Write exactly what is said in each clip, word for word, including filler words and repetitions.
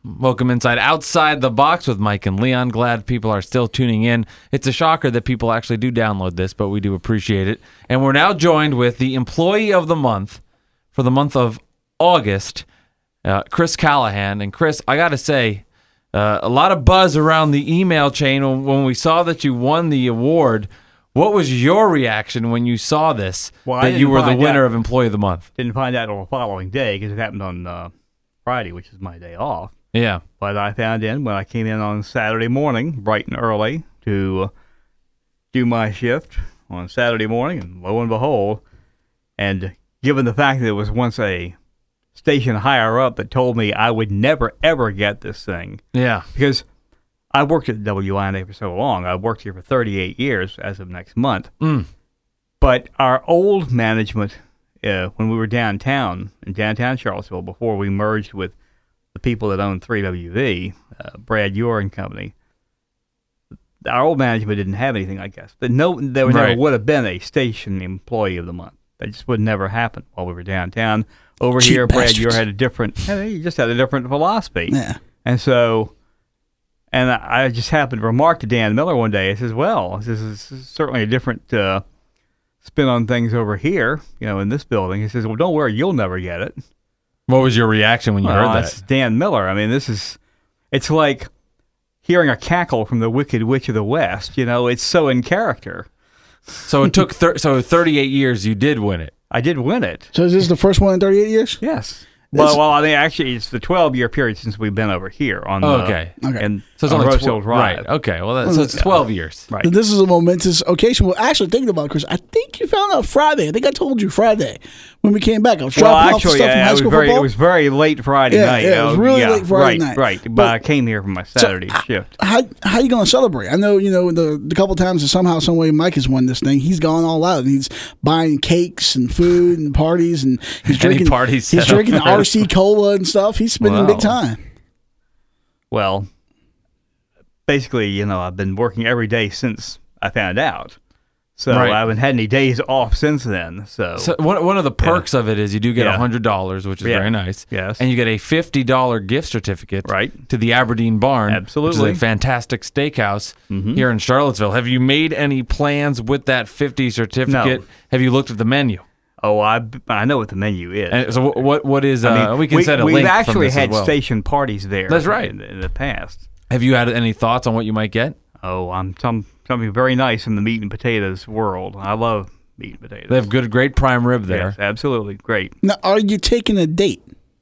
Welcome inside Outside the Box with Mike and Leon. Glad people are still tuning in. It's a shocker that people actually do download this, but we do appreciate it. And we're now joined with the Employee of the Month for the month of August, uh, Chris Callahan. And Chris, I got to say, uh, a lot of buzz around the email chain when, when we saw that you won the award. What was your reaction when you saw this, well, that you were the winner out, of Employee of the Month? Didn't find out until the following day because it happened on uh, Friday, which is my day off. Yeah. But I found in when I came in on Saturday morning, bright and early, to do my shift on Saturday morning, and lo and behold, and given the fact that there was once a station higher up that told me I would never, ever get this thing. Yeah. Because I worked at W I N A for so long. I worked here for thirty-eight years as of next month. Mm. But our old management, uh, when we were downtown, in downtown Charlottesville, before we merged with the people that owned three W V, uh, Brad Ure and Company, our old management didn't have anything, I guess. But no, there Right. never would have been a station employee of the month. That just would never happen while we were downtown. Over Cheap here, Brad bastards. Ure had a different, he just had a different philosophy. Yeah. And so... And I just happened to remark to Dan Miller one day, I says, well, this is certainly a different uh, spin on things over here, you know, in this building. He says, well, don't worry, you'll never get it. What was your reaction when you well, heard that's that? Dan Miller. I mean, this is, it's like hearing a cackle from the Wicked Witch of the West. You know, it's so in character. So it took, thir- so thirty-eight years you did win it. I did win it. So is this the first one in thirty-eight years? Yes. This- Well, well, I mean, actually, it's the twelve-year period since we've been over here on Oh, the, okay. Okay. and So it's on only Rose tw- Hill Drive. Right. Okay. Well, that, so it's twelve years. Right. So this is a momentous occasion. Well, actually, thinking about it, Chris, I think you found out Friday. I think I told you Friday when we came back. I was Well, dropping off actually, stuff from yeah, high it was school very, football. it was very late Friday Yeah, night. yeah, it was Oh, really yeah, late Friday right, night. Right, but, But- I came here for my Saturday shift. How how you going to celebrate? I know you know the the couple times that somehow some way Mike has won this thing. He's gone all out and he's buying cakes and food and parties and he's Any drinking parties He's set up drinking the for R C cola and stuff. He's spending Wow. big time. Well, basically, you know, I've been working every day since I found out. So Right. I haven't had any days off since then. So, So one one of the perks of it is you do get Yeah. one hundred dollars, which is Yeah. very nice. Yes. And you get a fifty dollars gift certificate Right. to the Aberdeen Barn. Absolutely. Which is a fantastic steakhouse Mhm. here in Charlottesville. Have you made any plans with that fifty certificate? No. Have you looked at the menu? oh, I, I know what the menu is. And so what what, what is, uh, I mean, we can set a we've link from actually this had as well. station parties there. That's right. In, in the past. Have you had any thoughts on what you might get? Oh, I'm some something very nice in the meat and potatoes world. I love meat and potatoes. They have good, great prime rib there. Yes, absolutely great. Now, are you taking a date?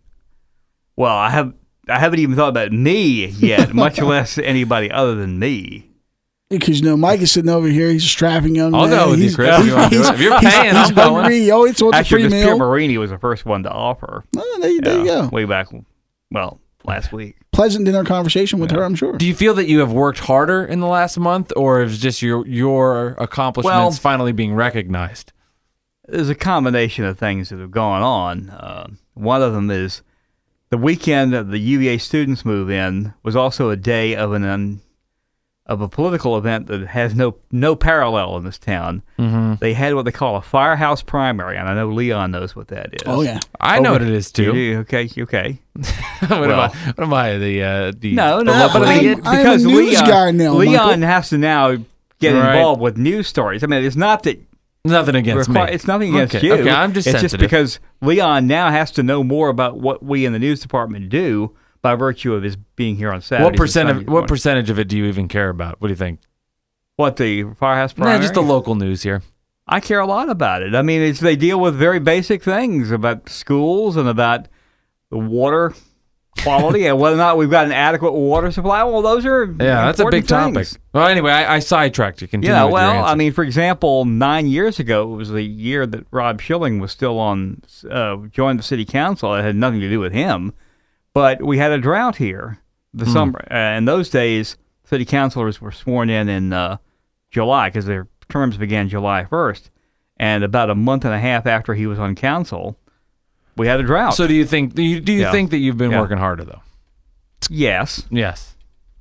Well, I have I haven't even thought about me yet, much less anybody other than me. Because you know Mike is sitting over here. He's a strapping young I'll man. go with you, He's- Chris, if you want to do it. If you're he's- paying, he's I'm going. hungry. He always wants a Actually, free this Pierre meal. Marini was the first one to offer. Oh, there, you- there you Yeah, go. Way back, well, last week. Pleasant dinner conversation with her, I'm sure. Do you feel that you have worked harder in the last month, or is just your your accomplishments Well- finally being recognized? There's a combination of things that have gone on. Uh, one of them is the weekend of the U V A students move in was also a day of an un, of a political event that has no no parallel in this town. Mm-hmm. They had what they call a firehouse primary, and I know Leon knows what that is. Oh yeah. I know Over- what it is You too. do? Okay, okay. what, am I, Well- what am I? The uh, the No, the no, local but I mean, idiot? I'm a because news Leon, guy now, Leon Michael. has to now get Right. involved with news stories. I mean, it's not that Nothing against require, me. it's nothing against okay. you. Okay, I'm just it's sensitive. just because Leon now has to know more about what we in the news department do by virtue of his being here on Saturday. what percent of what percentage of it do you even care about? What do you think? What, the firehouse Nah, primary? just the local news here. I care a lot about it. I mean, it's they deal with very basic things about schools and about the water quality and whether or not we've got an adequate water supply. Well, those are Yeah, that's a big important topic. things. Well, anyway, I, I sidetracked you. Continue Yeah, with your well, answer. I mean, for example, nine years ago, it was the year that Rob Schilling was still on, uh, joined the city council. It had nothing to do with him, but we had a drought here the Hmm. summer. Uh, in those days, city councilors were sworn in in uh, July because their terms began July first, and about a month and a half after he was on council, we had a drought. So do you think do you, do you Yeah. think that you've been Yeah. working harder though? yes, Yes.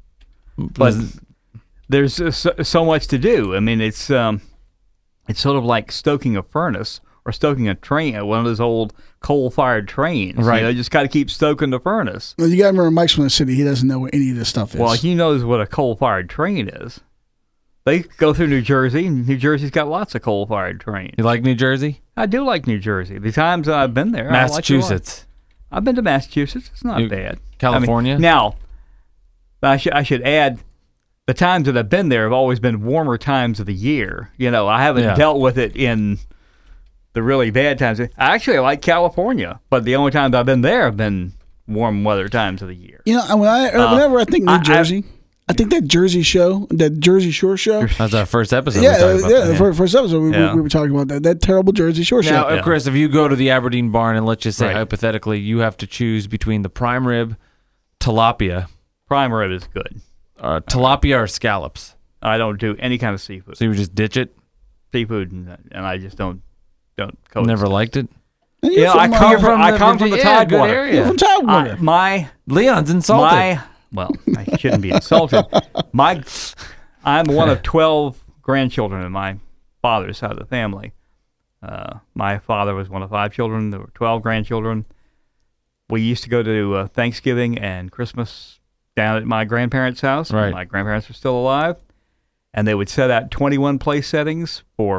but there's uh, so, so much to do. I mean, it's um, it's sort of like stoking a furnace or stoking a train, one of those old coal-fired trains. Right. You know, you just got to keep stoking the furnace. Well, you got to remember, Mike's from the city. He doesn't know what any of this stuff is. Well, he knows what a coal-fired train is. They go through New Jersey, and New Jersey's got lots of coal-fired trains. You like New Jersey? I do like New Jersey. The times that I've been there, I like it a lot. Massachusetts. I've been to Massachusetts. It's not You- bad. California? I mean, now, I should I should add, the times that I've been there have always been warmer times of the year. You know, I haven't Yeah. dealt with it in the really bad times. I actually like California, but the only times I've been there have been warm weather times of the year. You know, when I, Uh, whenever I think New I- I- Jersey, I, think that Jersey show, that Jersey Shore show. That's our first episode. we Yeah, talked uh, about yeah. that. The fir- first episode we, we- Yeah. we were talking about that. That terrible Jersey Shore show. Now, uh, Yeah. Chris, if you go to the Aberdeen barn and let's just say Right. hypothetically, you have to choose between the prime rib, tilapia, Prime rib is good. uh, tilapia or scallops. I don't do any kind of seafood. So you would just ditch it. Seafood, and, and I just don't don't coexist. Never liked it. And you're Yeah, I from, uh, come You're from, from I the come from the Virginia- yeah, good Tidewater. area. You're from Tidewater. I, my Leon's insulted. My well, I shouldn't be insulted. My, I'm one of twelve grandchildren in my father's side of the family. Uh, my father was one of five children. There were twelve grandchildren. We used to go to uh, Thanksgiving and Christmas down at my grandparents' house. Right. My grandparents were still alive, and they would set out twenty-one place settings for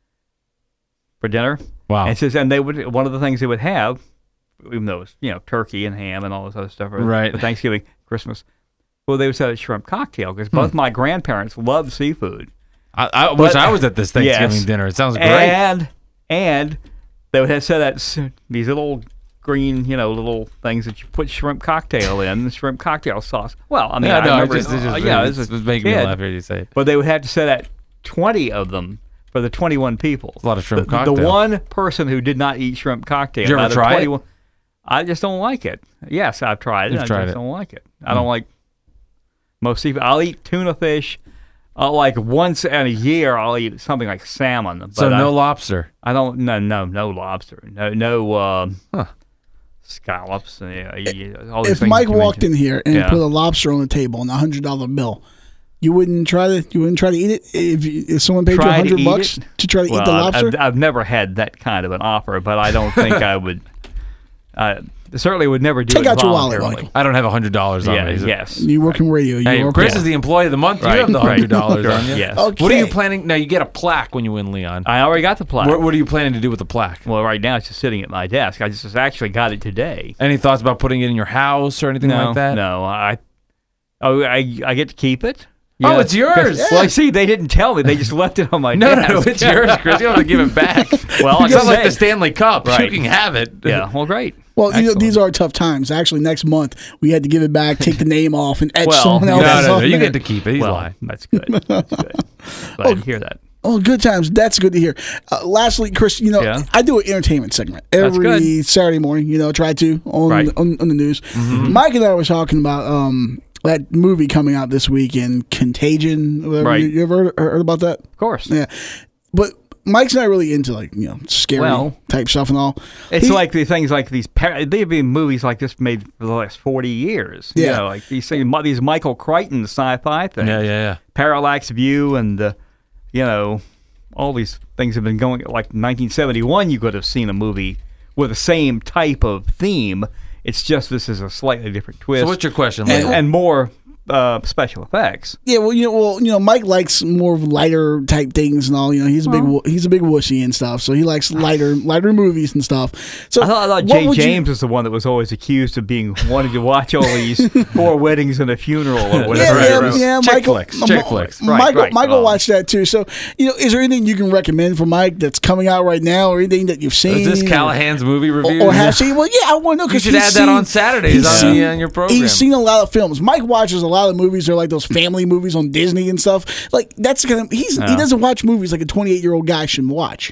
for dinner. Wow. And it says, and they would one of the things they would have, even though it was, you know, turkey and ham and all this other stuff, Right. for Thanksgiving, Christmas. Well, they would set a shrimp cocktail because both my grandparents loved seafood, I, I wish But- I was at this Thanksgiving Yes. dinner. It sounds great. and and they would have set out s- these little green, you know, little things that you put shrimp cocktail in, the shrimp cocktail sauce. Well, I mean, yeah, I no, it remember, just, it uh, just, yeah, it's, as a it's making me kid. laugh here you say it. But they would have to set out twenty of them for the twenty-one people. A lot of shrimp the, cocktail. The one person who did not eat shrimp cocktail. Did you ever out of try it? twenty-one I just don't like it. Yes, I've tried it. You've I tried just it. don't like it. I don't like most seafood. I'll eat tuna fish. Uh, like once in a year, I'll eat something like salmon. But So no I, lobster. I don't. No, no, no lobster. No, no uh, Huh. scallops. And, uh, y- y- all these If things Mike you walked mentioned. in here and Yeah. put a lobster on the table and a hundred dollar bill, you wouldn't try to. You wouldn't try to eat it if, you, if someone paid Try you a to hundred eat bucks it? to try to well, eat the I've- lobster. I've, I've never had that kind of an offer, but I don't think I would. I certainly would never do Take it out your wallet, voluntarily. Michael. I don't have a hundred dollars on Yeah, me. yes. you work in radio. You Hey, work Chris in- is the employee of the month. Right, You have the right. hundred dollars Sure, on you. yes. Okay. What are you planning? Now you get a plaque when you win, Leon. I already got the plaque. What, what are you planning to do with the plaque? Well, right now it's just sitting at my desk. I just actually got it today. Any thoughts about putting it in your house or anything no, like that? no. I, oh, I, I get to keep it. Oh, Yeah. it's yours. Well, I see. They didn't tell me. They just left it on my No, desk. no, it's yours, Chris. You don't have to give it back. Well, it's I not like say- the Stanley Cup. Right. You can have it. Yeah. Well, great. Well, you know, Excellent. these are tough times. Actually, next month we had to give it back, take the name off, and etch Well, someone no, No, else's no, no. on You there. get to keep it. He's well, lying. that's good. That's good. Glad to hear that. Oh, good times. That's good to hear. Uh, lastly, Chris, you know, Yeah. I do an entertainment segment That's every good. Saturday morning. You know, try to on Right. on, on the news. Mm-hmm. Mike and I were talking about um, that movie coming out this weekend, Contagion. Whatever. Right. You, you ever heard, heard about that? Of course. Yeah, but Mike's not really into like you know scary Well, type stuff and all. It's He- like the things like these. Par- they've been movies like this made for the last forty years. You Yeah. know, like these things, these Michael Crichton sci-fi things. Yeah, yeah, yeah. Parallax View and the, you know, all these things have been going. Like nineteen seventy-one, you could have seen a movie with the same type of theme. It's just this is a slightly different twist. So what's your question, and, Leon? and more uh, special effects. Yeah, well, you know, well, you know, Mike likes more lighter type things and all. You know, he's a big, wo- he's a big wussy and stuff. So he likes lighter, lighter movies and stuff. So I thought, I thought what Jay would you- James was the one that was always accused of being wanting to watch all these four weddings and a funeral or Yeah, whatever. yeah, it was. yeah, Chick Michael, flicks, Ma- chick flicks. Right, Michael, right. Michael Oh. watched that too. So, you know, is there anything you can recommend for Mike that's coming out right now, or anything that you've seen? Is this Callahan's movie review? Or, or have seen? Well, yeah, I want to know You because should add that on Saturdays he's on, seen- the, on your program. He's seen a lot of films. Mike watches a lot of movies. They're like those family movies on Disney and stuff. Like that's kind of he's he Yeah. doesn't watch movies like a twenty-eight year old guy should watch.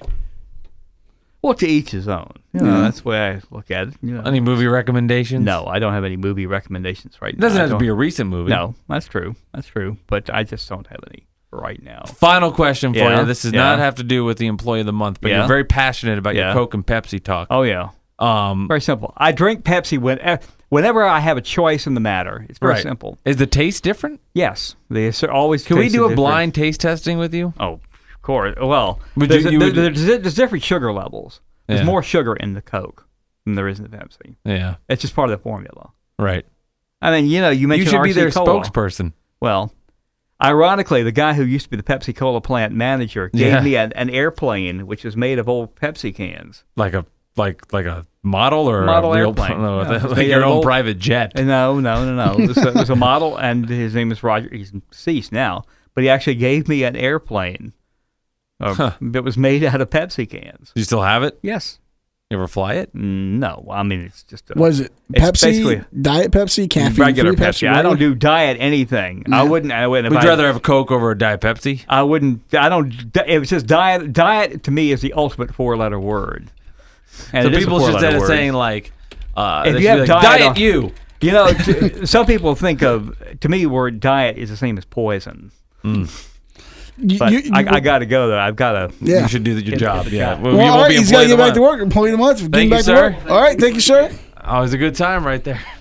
Well, to each his own. You know, that's the way I look at it. You know. Any movie recommendations? No, I don't have any movie recommendations right It now. doesn't I have to don't- be a recent movie. No, that's true. That's true. But I just don't have any right now. Final question for Yeah, you. This does yeah. not have to do with the employee of the month, but Yeah. you're very passionate about your Yeah. Coke and Pepsi talk. Oh, yeah. Um, Very simple. I drink Pepsi when, eh, whenever I have a choice in the matter. It's very right. simple. Is the taste different? Yes. They s- always Can we taste do a different. blind taste testing with you? Oh, of course. Well, Would there's, you- you there- would- there's, there's different sugar levels. There's Yeah. more sugar in the Coke. than there is in the Pepsi. Yeah. It's just part of the formula. Right. I mean, you know, you You mentioned should be R C their Cola. spokesperson. Well, ironically, the guy who used to be the Pepsi Cola plant manager gave Yeah. me an, an airplane which is made of old Pepsi cans. Like a like like a model or Model a real airplane. no, Yeah. like They your had own old- private jet. And no, no, no, no. It was, a, it was a model, and his name is Roger. He's deceased now, but he actually gave me an airplane uh, Huh. that was made out of Pepsi cans. Do you still have it? Yes. You ever fly it? No. I mean, it's just a Was it It's Pepsi, basically- Diet Pepsi, caffeine regular free Pepsi. Pepsi? I don't regular? do diet anything. I wouldn't. I wouldn't. if Would I, you rather have a Coke over a Diet Pepsi? I wouldn't. I don't. If it says diet, diet to me is the ultimate four-letter word. And So it is a people should four-letter instead of word. saying like, uh, If they you should have be like, diet diet on- you. You know, t- some people think of, to me, word diet is the same as poison. You- But you- you- I, I got to go, though. I've got to. Yeah. You should do the, your Get- job. get the Yeah. job. Well, Well, you all won't right, be he's got to employee get of the back to month. work. Employee of the month. Getting Thank you, back sir. to work. All right, thank you, sir. Always a good time right there.